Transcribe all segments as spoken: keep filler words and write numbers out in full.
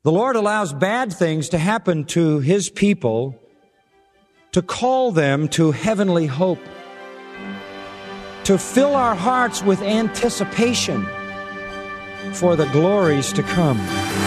The Lord allows bad things to happen to His people to call them to heavenly hope, to fill our hearts with anticipation for the glories to come.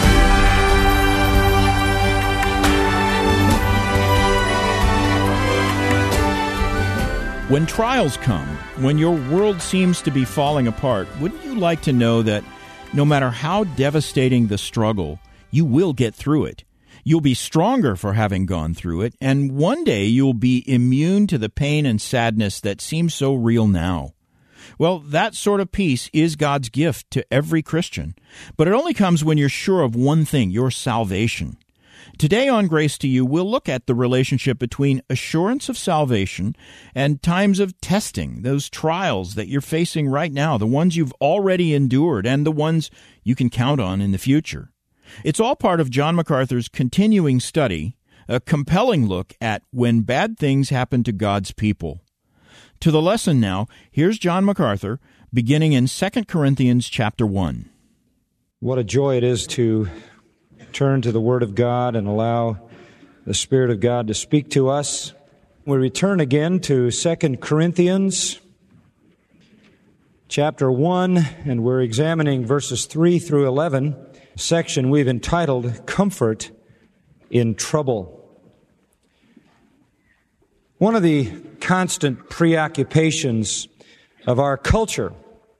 When trials come, when your world seems to be falling apart, wouldn't you like to know that no matter how devastating the struggle, you will get through it? You'll be stronger for having gone through it, and one day you'll be immune to the pain and sadness that seems so real now. Well, that sort of peace is God's gift to every Christian, but it only comes when you're sure of one thing, your salvation. Today on Grace to You, we'll look at the relationship between assurance of salvation and times of testing, those trials that you're facing right now, the ones you've already endured and the ones you can count on in the future. It's all part of John MacArthur's continuing study, a compelling look at when bad things happen to God's people. To the lesson now, here's John MacArthur, beginning in Second Corinthians chapter one. What a joy it is to turn to the Word of God and allow the Spirit of God to speak to us. We return again to Second Corinthians chapter one, and we're examining verses three through eleven. Section we've entitled Comfort in Trouble. One of the constant preoccupations of our culture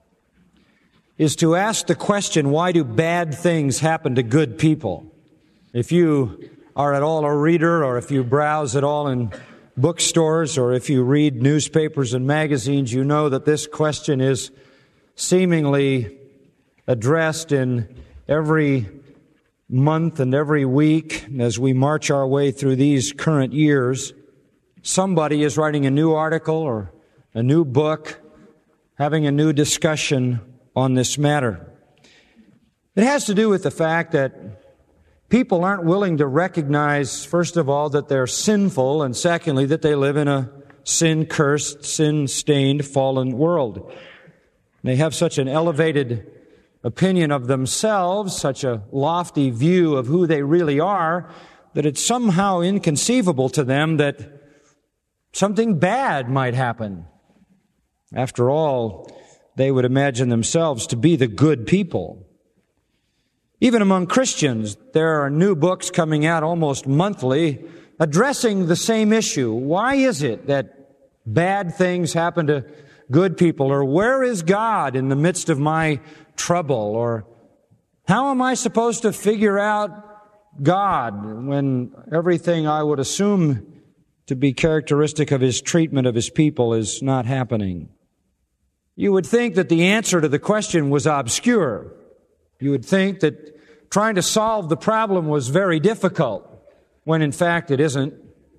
is to ask the question, why do bad things happen to good people? If you are at all a reader, or if you browse at all in bookstores, or if you read newspapers and magazines, you know that this question is seemingly addressed in every month and every week as we march our way through these current years. Somebody is writing a new article or a new book, having a new discussion on this matter. It has to do with the fact that people aren't willing to recognize, first of all, that they're sinful, and secondly, that they live in a sin-cursed, sin-stained, fallen world. They have such an elevated opinion of themselves, such a lofty view of who they really are, that it's somehow inconceivable to them that something bad might happen. After all, they would imagine themselves to be the good people. Even among Christians, there are new books coming out almost monthly addressing the same issue. Why is it that bad things happen to good people? Or where is God in the midst of my trouble? Or how am I supposed to figure out God when everything I would assume to be characteristic of His treatment of His people is not happening? You would think that the answer to the question was obscure. You would think that trying to solve the problem was very difficult, when in fact it isn't.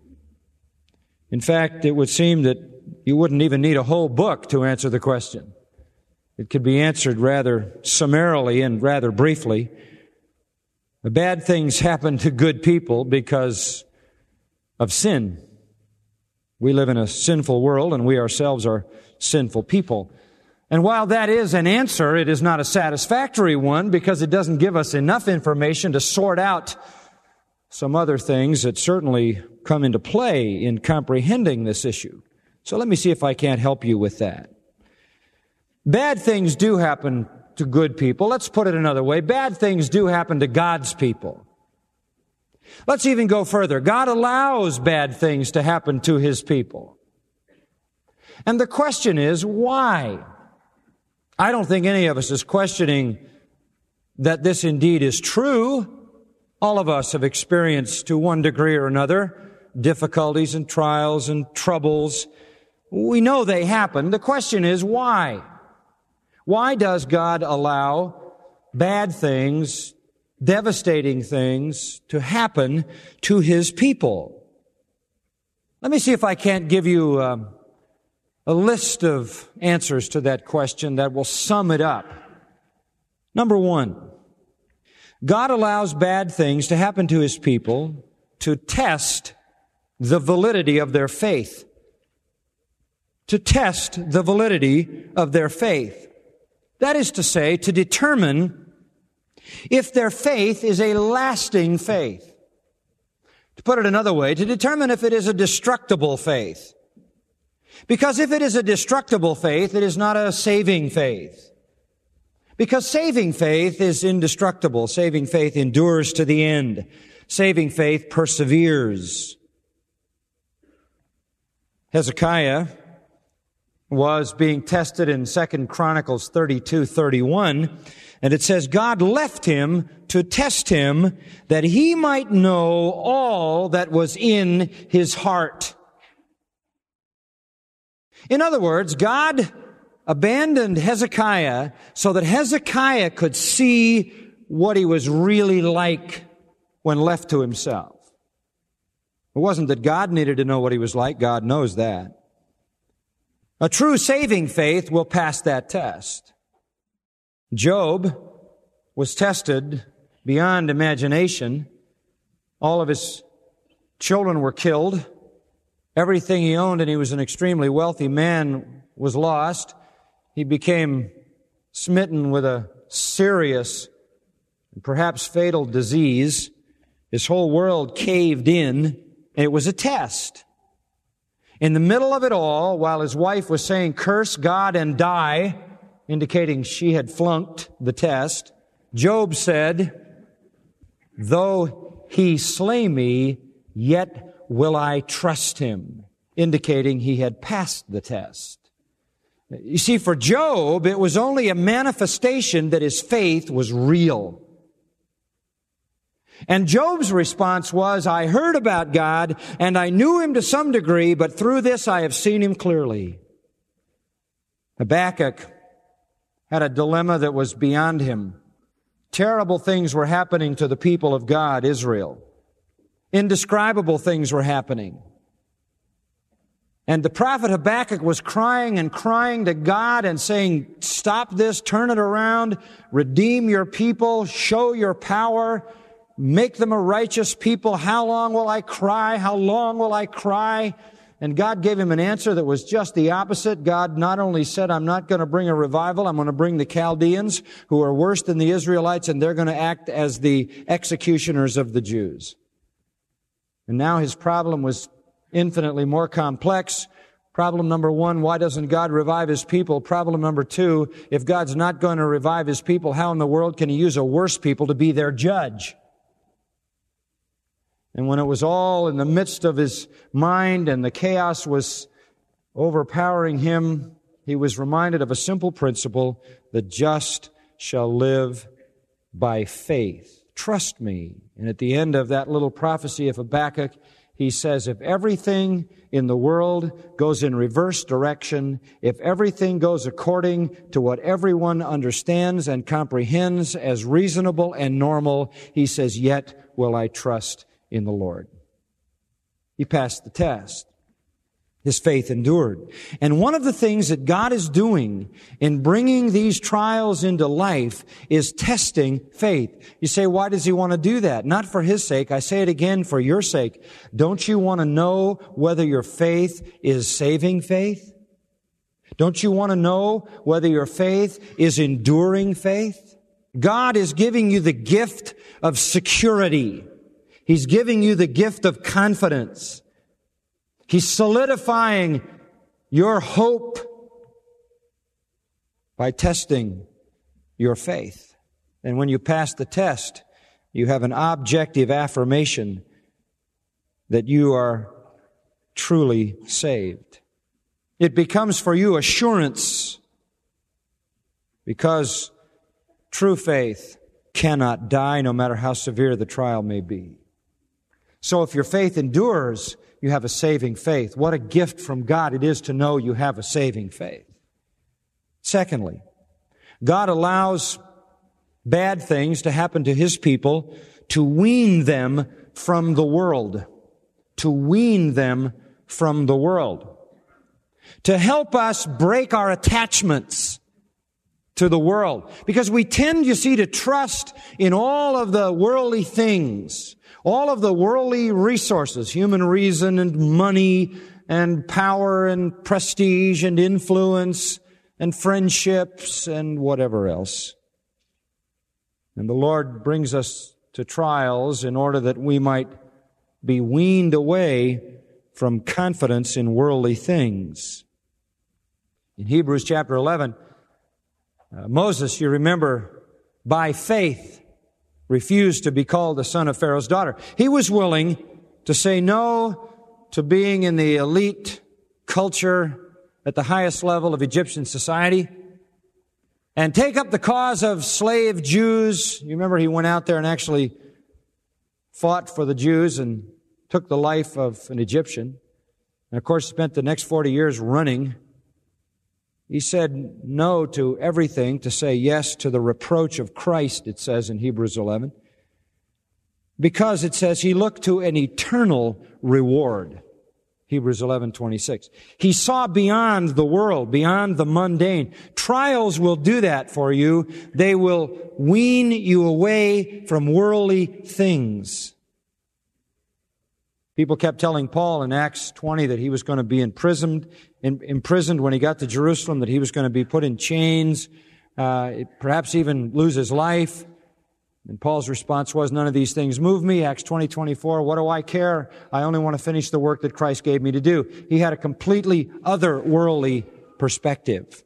In fact, it would seem that you wouldn't even need a whole book to answer the question. It could be answered rather summarily and rather briefly. The bad things happen to good people because of sin. We live in a sinful world, and we ourselves are sinful people. And while that is an answer, it is not a satisfactory one, because it doesn't give us enough information to sort out some other things that certainly come into play in comprehending this issue. So let me see if I can't help you with that. Bad things do happen to good people. Let's put it another way. Bad things do happen to God's people. Let's even go further. God allows bad things to happen to His people. And the question is, why? I don't think any of us is questioning that this indeed is true. All of us have experienced, to one degree or another, difficulties and trials and troubles. We know they happen. The question is, why? Why does God allow bad things, devastating things, to happen to His people? Let me see if I can't give you um, a list of answers to that question that will sum it up. Number one, God allows bad things to happen to His people to test the validity of their faith. To test the validity of their faith. That is to say, to determine if their faith is a lasting faith. To put it another way, to determine if it is a destructible faith. Because if it is a destructible faith, it is not a saving faith. Because saving faith is indestructible. Saving faith endures to the end. Saving faith perseveres. Hezekiah was being tested in Second Chronicles thirty-two thirty-one, and it says, God left him to test him that he might know all that was in his heart. In other words, God abandoned Hezekiah so that Hezekiah could see what he was really like when left to himself. It wasn't that God needed to know what he was like. God knows that. A true saving faith will pass that test. Job was tested beyond imagination. All of his children were killed. Everything he owned, and he was an extremely wealthy man, was lost. He became smitten with a serious and perhaps fatal disease. His whole world caved in, and it was a test. In the middle of it all, while his wife was saying, curse God and die, indicating she had flunked the test, Job said, though he slay me, yet will I trust him, indicating he had passed the test. You see, for Job, it was only a manifestation that his faith was real. And Job's response was, I heard about God, and I knew him to some degree, but through this I have seen him clearly. Habakkuk had a dilemma that was beyond him. Terrible things were happening to the people of God, Israel. Indescribable things were happening. And the prophet Habakkuk was crying and crying to God and saying, stop this, turn it around, redeem your people, show your power, make them a righteous people. How long will I cry? How long will I cry? And God gave him an answer that was just the opposite. God not only said, I'm not going to bring a revival, I'm going to bring the Chaldeans, who are worse than the Israelites, and they're going to act as the executioners of the Jews. And now his problem was infinitely more complex. Problem number one, why doesn't God revive his people? Problem number two, if God's not going to revive his people, how in the world can he use a worse people to be their judge? And when it was all in the midst of his mind and the chaos was overpowering him, he was reminded of a simple principle: the just shall live by faith. Trust me. And at the end of that little prophecy of Habakkuk, he says, if everything in the world goes in reverse direction, if everything goes according to what everyone understands and comprehends as reasonable and normal, he says, yet will I trust in the Lord. He passed the test. His faith endured. And one of the things that God is doing in bringing these trials into life is testing faith. You say, why does he want to do that? Not for his sake. I say it again, for your sake. Don't you want to know whether your faith is saving faith? Don't you want to know whether your faith is enduring faith? God is giving you the gift of security. He's giving you the gift of confidence. He's solidifying your hope by testing your faith. And when you pass the test, you have an objective affirmation that you are truly saved. It becomes for you assurance, because true faith cannot die no matter how severe the trial may be. So if your faith endures, you have a saving faith. What a gift from God it is to know you have a saving faith. Secondly, God allows bad things to happen to his people to wean them from the world. To wean them from the world. To help us break our attachments to the world. Because we tend, you see, to trust in all of the worldly things. All of the worldly resources, human reason and money and power and prestige and influence and friendships and whatever else. And the Lord brings us to trials in order that we might be weaned away from confidence in worldly things. In Hebrews chapter eleven, uh, Moses, you remember, by faith refused to be called the son of Pharaoh's daughter. He was willing to say no to being in the elite culture at the highest level of Egyptian society and take up the cause of slave Jews. You remember he went out there and actually fought for the Jews and took the life of an Egyptian. And of course spent the next forty years running. He said no to everything to say yes to the reproach of Christ, it says in Hebrews eleven. Because it says he looked to an eternal reward. Hebrews eleven twenty-six. He saw beyond the world, beyond the mundane. Trials will do that for you. They will wean you away from worldly things. People kept telling Paul in Acts twenty that he was going to be imprisoned, in, imprisoned when he got to Jerusalem, that he was going to be put in chains, uh, perhaps even lose his life. And Paul's response was, none of these things move me. Acts twenty twenty-four, what do I care? I only want to finish the work that Christ gave me to do. He had a completely otherworldly perspective.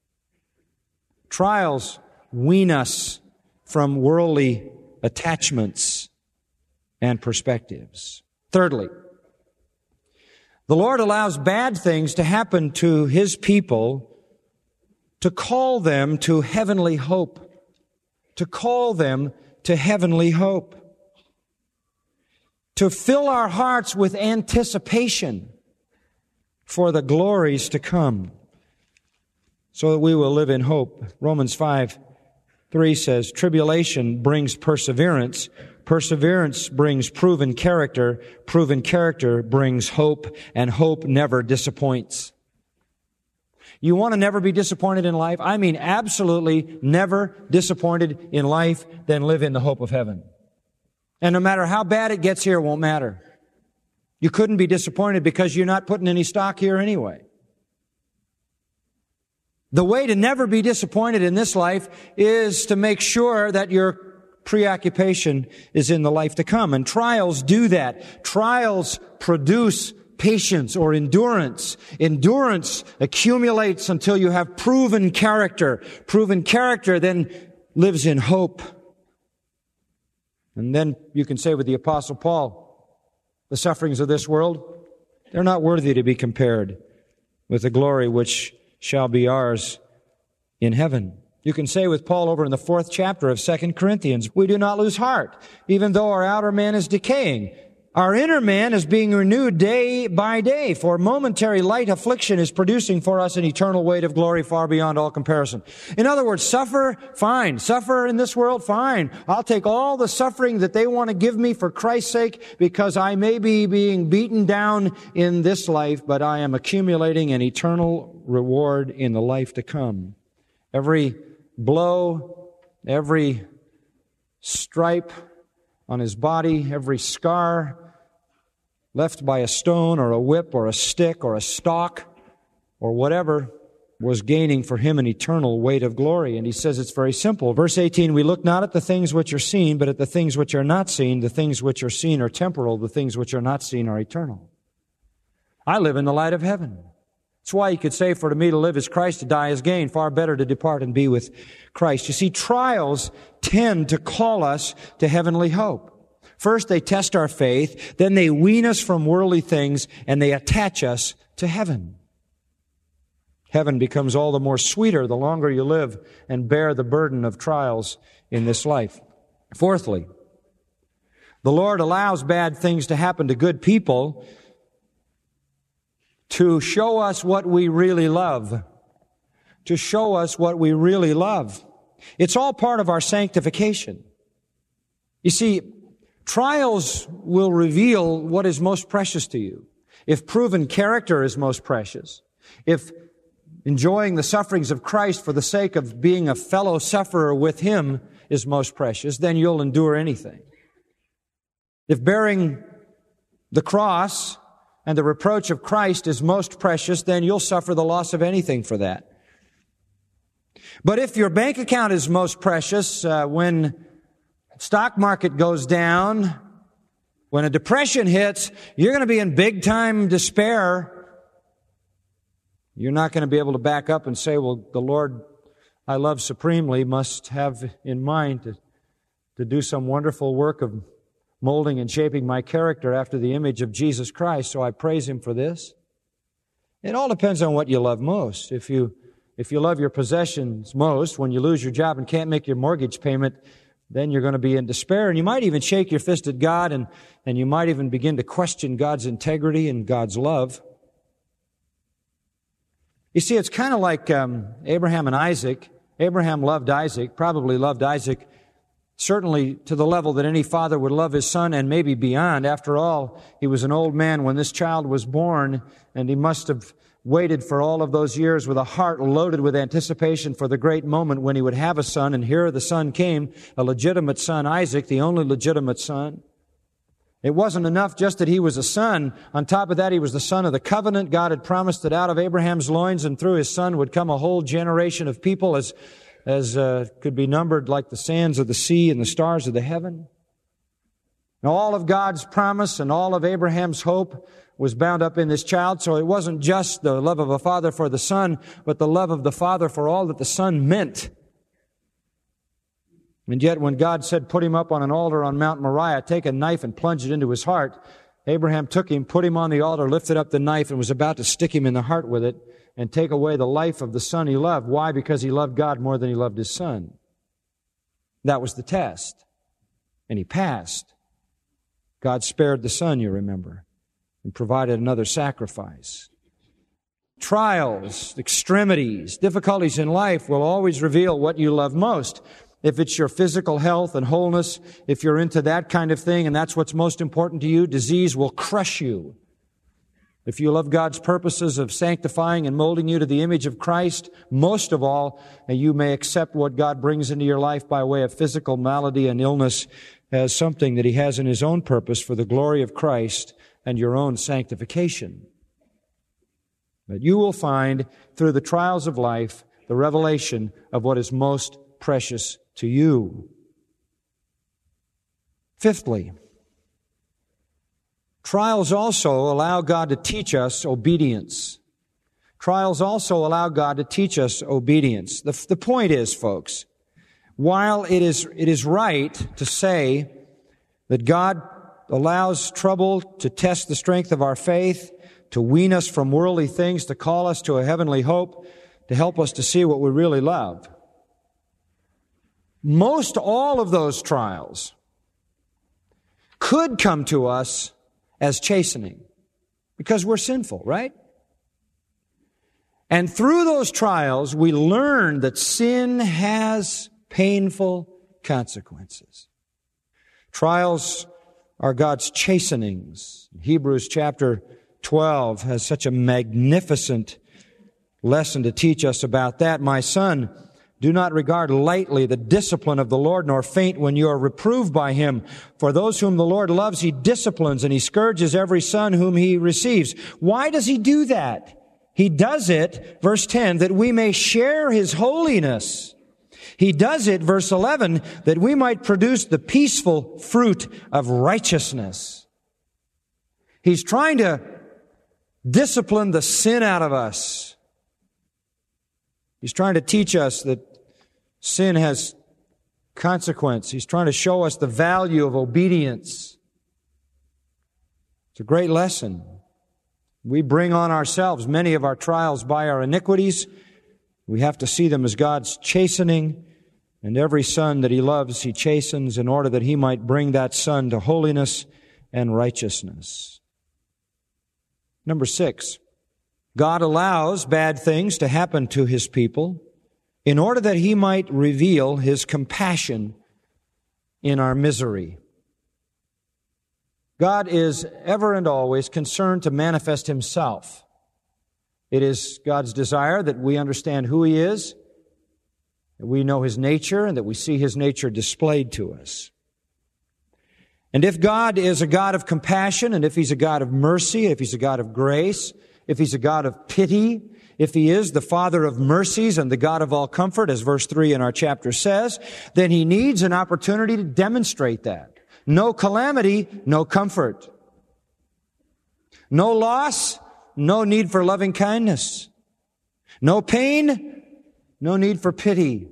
Trials wean us from worldly attachments and perspectives. Thirdly, the Lord allows bad things to happen to His people to call them to heavenly hope. To call them to heavenly hope. To fill our hearts with anticipation for the glories to come, so that we will live in hope. Romans five three says, tribulation brings perseverance. Perseverance brings proven character. Proven character brings hope, and hope never disappoints. You want to never be disappointed in life? I mean absolutely never disappointed in life, then live in the hope of heaven. And no matter how bad it gets here, it won't matter. You couldn't be disappointed because you're not putting any stock here anyway. The way to never be disappointed in this life is to make sure that your preoccupation is in the life to come. And trials do that. Trials produce patience or endurance. Endurance accumulates until you have proven character. Proven character then lives in hope. And then you can say with the Apostle Paul, the sufferings of this world, they're not worthy to be compared with the glory which shall be ours in heaven. You can say with Paul over in the fourth chapter of Second Corinthians, we do not lose heart, even though our outer man is decaying. Our inner man is being renewed day by day, for momentary light affliction is producing for us an eternal weight of glory far beyond all comparison. In other words, suffer, fine. Suffer in this world, fine. I'll take all the suffering that they want to give me for Christ's sake, because I may be being beaten down in this life, but I am accumulating an eternal reward in the life to come. Every blow, every stripe on his body, every scar left by a stone or a whip or a stick or a stalk or whatever was gaining for him an eternal weight of glory. And he says it's very simple. Verse eighteen, we look not at the things which are seen, but at the things which are not seen. The things which are seen are temporal. The things which are not seen are eternal. I live in the light of heaven. That's why you could say, for to me to live is Christ, to die is gain. Far better to depart and be with Christ. You see, trials tend to call us to heavenly hope. First, they test our faith, then they wean us from worldly things, and they attach us to heaven. Heaven becomes all the more sweeter the longer you live and bear the burden of trials in this life. Fourthly, the Lord allows bad things to happen to good people to show us what we really love. To show us what we really love. It's all part of our sanctification. You see, trials will reveal what is most precious to you. If proven character is most precious, if enjoying the sufferings of Christ for the sake of being a fellow sufferer with Him is most precious, then you'll endure anything. If bearing the cross and the reproach of Christ is most precious, then you'll suffer the loss of anything for that. But if your bank account is most precious, uh, when stock market goes down, when a depression hits, you're going to be in big time despair. You're not going to be able to back up and say, well, the Lord I love supremely must have in mind to, to do some wonderful work of molding and shaping my character after the image of Jesus Christ, so I praise Him for this. It all depends on what you love most. If you, if you love your possessions most, when you lose your job and can't make your mortgage payment, then you're going to be in despair, and you might even shake your fist at God, and, and you might even begin to question God's integrity and God's love. You see, it's kind of like um, Abraham and Isaac. Abraham loved Isaac, probably loved Isaac, certainly to the level that any father would love his son, and maybe beyond. After all, he was an old man when this child was born, and he must have waited for all of those years with a heart loaded with anticipation for the great moment when he would have a son. And here the son came, a legitimate son, Isaac, the only legitimate son. It wasn't enough just that he was a son. On top of that, he was the son of the covenant. God had promised that out of Abraham's loins and through his son would come a whole generation of people as, as uh, could be numbered like the sands of the sea and the stars of the heaven. Now, all of God's promise and all of Abraham's hope was bound up in this child, so it wasn't just the love of a father for the son, but the love of the father for all that the son meant. And yet when God said, put him up on an altar on Mount Moriah, take a knife and plunge it into his heart, Abraham took him, put him on the altar, lifted up the knife, and was about to stick him in the heart with it and take away the life of the son he loved. Why? Because he loved God more than he loved his son. That was the test. And he passed. God spared the son, you remember, and provided another sacrifice. Trials, extremities, difficulties in life will always reveal what you love most. If it's your physical health and wholeness, if you're into that kind of thing and that's what's most important to you, disease will crush you. If you love God's purposes of sanctifying and molding you to the image of Christ, most of all, you may accept what God brings into your life by way of physical malady and illness as something that He has in His own purpose for the glory of Christ and your own sanctification. But you will find through the trials of life the revelation of what is most precious to you. Fifthly, trials also allow God to teach us obedience. Trials also allow God to teach us obedience. The, the point is, folks, while it is, it is right to say that God allows trouble to test the strength of our faith, to wean us from worldly things, to call us to a heavenly hope, to help us to see what we really love, most all of those trials could come to us as chastening because we're sinful, right? And through those trials, we learn that sin has painful consequences. Trials are God's chastenings. Hebrews chapter twelve has such a magnificent lesson to teach us about that. My son, do not regard lightly the discipline of the Lord, nor faint when you are reproved by Him. For those whom the Lord loves, He disciplines, and He scourges every son whom He receives. Why does He do that? He does it, verse ten, that we may share His holiness. He does it, verse eleven, that we might produce the peaceful fruit of righteousness. He's trying to discipline the sin out of us. He's trying to teach us that sin has consequence. He's trying to show us the value of obedience. It's a great lesson. We bring on ourselves many of our trials by our iniquities. We have to see them as God's chastening, and every son that He loves, He chastens in order that He might bring that son to holiness and righteousness. Number six, God allows bad things to happen to His people in order that He might reveal His compassion in our misery. God is ever and always concerned to manifest Himself. It is God's desire that we understand who He is, that we know His nature, and that we see His nature displayed to us. And if God is a God of compassion, and if He's a God of mercy, if He's a God of grace, if He's a God of pity, if He is the Father of mercies and the God of all comfort, as verse three in our chapter says, then He needs an opportunity to demonstrate that. No calamity, no comfort. No loss, no need for loving kindness. No pain, no need for pity.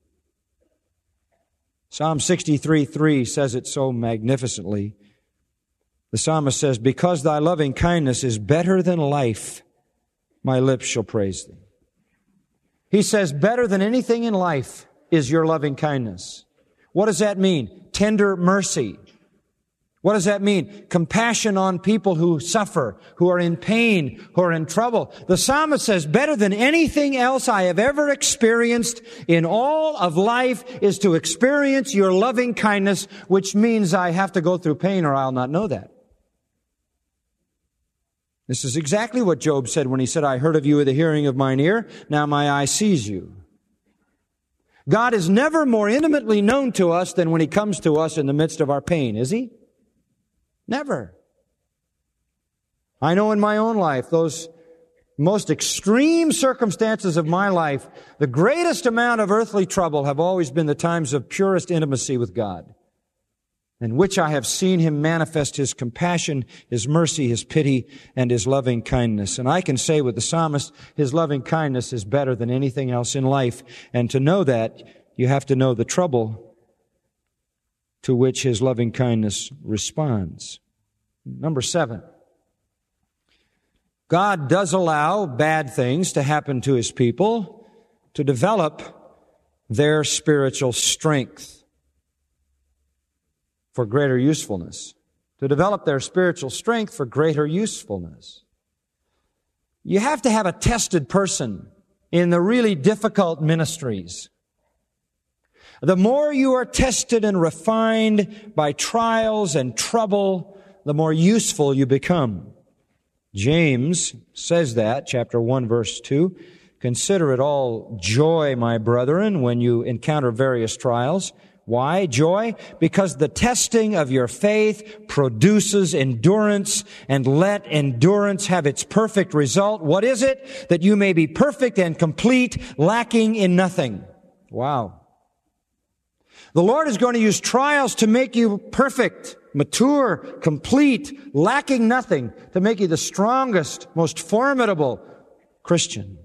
Psalm sixty-three three says it so magnificently. The psalmist says, because thy loving kindness is better than life, my lips shall praise thee. He says, better than anything in life is your loving kindness. What does that mean? Tender mercy. What does that mean? Compassion on people who suffer, who are in pain, who are in trouble. The psalmist says, better than anything else I have ever experienced in all of life is to experience your loving kindness, which means I have to go through pain or I'll not know that. This is exactly what Job said when he said, I heard of you with the hearing of mine ear, now my eye sees you. God is never more intimately known to us than when He comes to us in the midst of our pain, is He? Never. I know in my own life, those most extreme circumstances of my life, the greatest amount of earthly trouble have always been the times of purest intimacy with God, in which I have seen Him manifest His compassion, His mercy, His pity, and His loving kindness. And I can say with the psalmist, His loving kindness is better than anything else in life. And to know that, you have to know the trouble to which His loving kindness responds. Number seven, God does allow bad things to happen to His people to develop their spiritual strength for greater usefulness. To develop their spiritual strength for greater usefulness. You have to have a tested person in the really difficult ministries. The more you are tested and refined by trials and trouble, the more useful you become. James says that, chapter one, verse two. Consider it all joy, my brethren, when you encounter various trials. Why joy? Because the testing of your faith produces endurance, and let endurance have its perfect result. What is it? That you may be perfect and complete, lacking in nothing. Wow. The Lord is going to use trials to make you perfect, mature, complete, lacking nothing, to make you the strongest, most formidable Christian.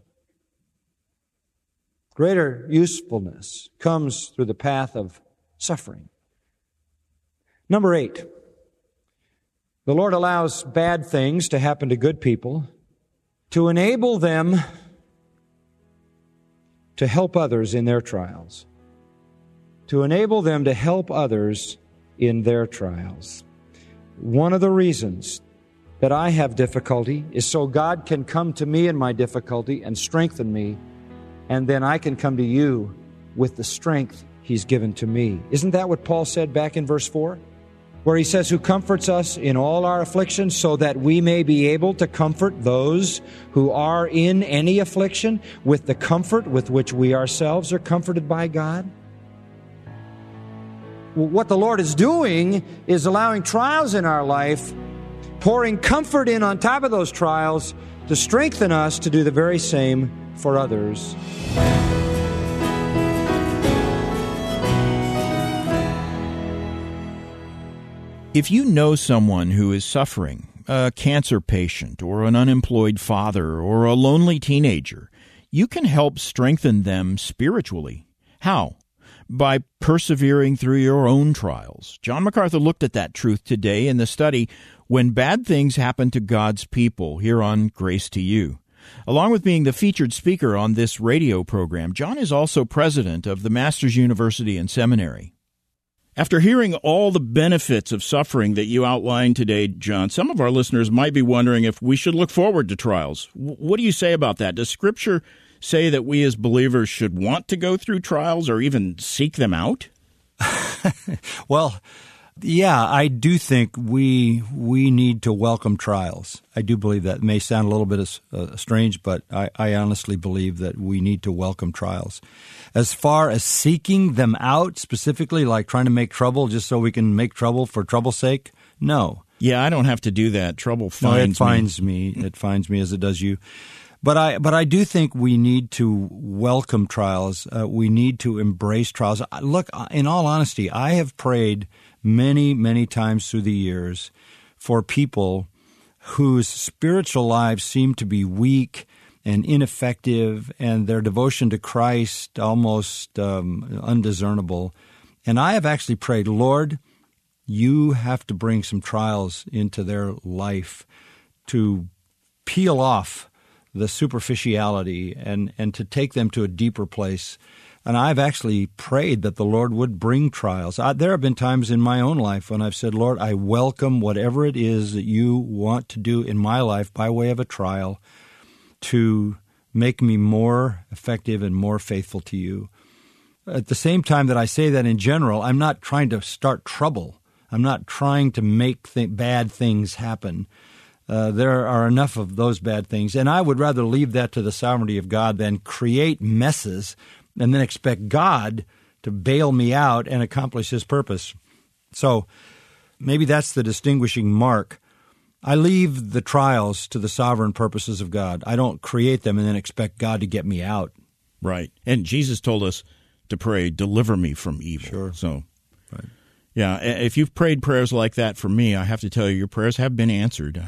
Greater usefulness comes through the path of suffering. Number eight, the Lord allows bad things to happen to good people to enable them to help others in their trials. To enable them to help others in their trials. One of the reasons that I have difficulty is so God can come to me in my difficulty and strengthen me, and then I can come to you with the strength He's given to me. Isn't that what Paul said back in verse four? Where he says, who comforts us in all our afflictions so that we may be able to comfort those who are in any affliction with the comfort with which we ourselves are comforted by God? What the Lord is doing is allowing trials in our life, pouring comfort in on top of those trials to strengthen us to do the very same for others. If you know someone who is suffering, a cancer patient or an unemployed father or a lonely teenager, you can help strengthen them spiritually. How? By persevering through your own trials. John MacArthur looked at that truth today in the study, When Bad Things Happen to God's People, here on Grace to You. Along with being the featured speaker on this radio program, John is also president of the Masters University and Seminary. After hearing all the benefits of suffering that you outlined today, John, some of our listeners might be wondering if we should look forward to trials. What do you say about that? Does Scripture say that we as believers should want to go through trials or even seek them out? Well, yeah, I do think we we need to welcome trials. I do believe that. It may sound a little bit uh, strange, but I, I honestly believe that we need to welcome trials. As far as seeking them out, specifically like trying to make trouble just so we can make trouble for trouble's sake, no. Yeah, I don't have to do that. Trouble finds no, it finds me. me. It finds me as it does you. But I, but I do think we need to welcome trials. Uh, we need to embrace trials. Look, in all honesty, I have prayed many, many times through the years for people whose spiritual lives seem to be weak and ineffective, and their devotion to Christ almost um, undiscernible. And I have actually prayed, Lord, you have to bring some trials into their life to peel off the superficiality and, and to take them to a deeper place. And I've actually prayed that the Lord would bring trials. I, there have been times in my own life when I've said, Lord, I welcome whatever it is that you want to do in my life by way of a trial to make me more effective and more faithful to you. At the same time that I say that in general, I'm not trying to start trouble. I'm not trying to make th- bad things happen. Uh, there are enough of those bad things, and I would rather leave that to the sovereignty of God than create messes and then expect God to bail me out and accomplish His purpose. So maybe that's the distinguishing mark. I leave the trials to the sovereign purposes of God. I don't create them and then expect God to get me out. Right. And Jesus told us to pray, deliver me from evil. Sure. So, right. Yeah, if you've prayed prayers like that for me, I have to tell you, your prayers have been answered.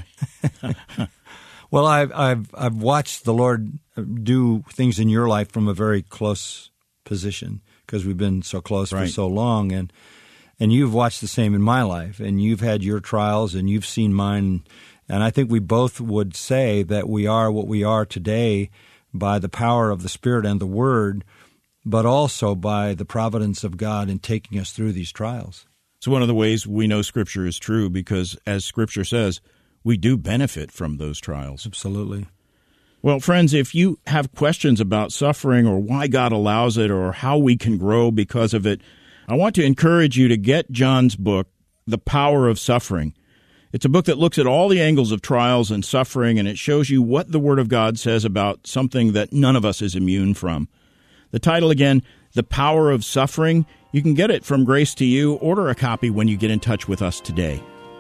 Well, I've I've I've watched the Lord do things in your life from a very close position because we've been so close right. for so long, and and you've watched the same in my life, and you've had your trials, and you've seen mine, and I think we both would say that we are what we are today by the power of the Spirit and the Word, but also by the providence of God in taking us through these trials. It's one of the ways we know Scripture is true because, as Scripture says, we do benefit from those trials. Absolutely. Well, friends, if you have questions about suffering or why God allows it or how we can grow because of it, I want to encourage you to get John's book, The Power of Suffering. It's a book that looks at all the angles of trials and suffering, and it shows you what the Word of God says about something that none of us is immune from. The title again, The Power of Suffering. You can get it from Grace to You. Order a copy when you get in touch with us today.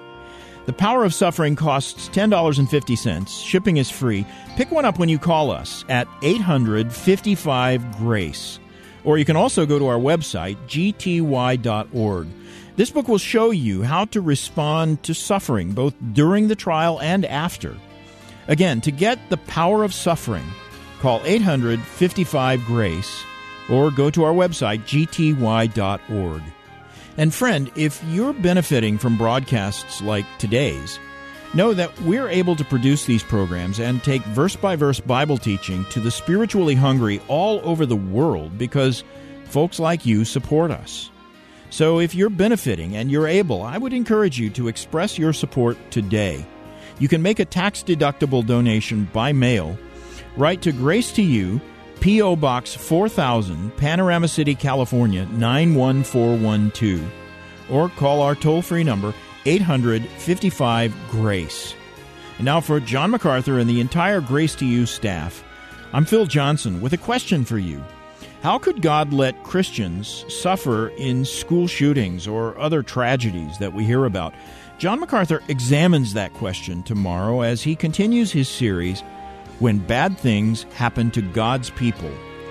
The Power of Suffering costs ten dollars and fifty cents. Shipping is free. Pick one up when you call us at eight hundred, fifty-five, GRACE. Or you can also go to our website, g t y dot org. This book will show you how to respond to suffering, both during the trial and after. Again, to get The Power of Suffering, call eight hundred, fifty-five, GRACE. Or go to our website, g t y dot org. And friend, if you're benefiting from broadcasts like today's, know that we're able to produce these programs and take verse-by-verse Bible teaching to the spiritually hungry all over the world because folks like you support us. So if you're benefiting and you're able, I would encourage you to express your support today. You can make a tax-deductible donation by mail. Write to Grace to You, P O. Box four thousand, Panorama City, California, nine one four one two. Or call our toll-free number, eight hundred, fifty-five, GRACE. And now for John MacArthur and the entire Grace to You staff, I'm Phil Johnson with a question for you. How could God let Christians suffer in school shootings or other tragedies that we hear about? John MacArthur examines that question tomorrow as he continues his series, When Bad Things Happen to God's People.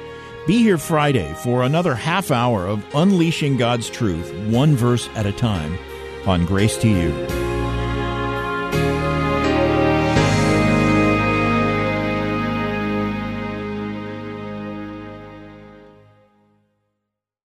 Be here Friday for another half hour of unleashing God's truth, one verse at a time, on Grace to You.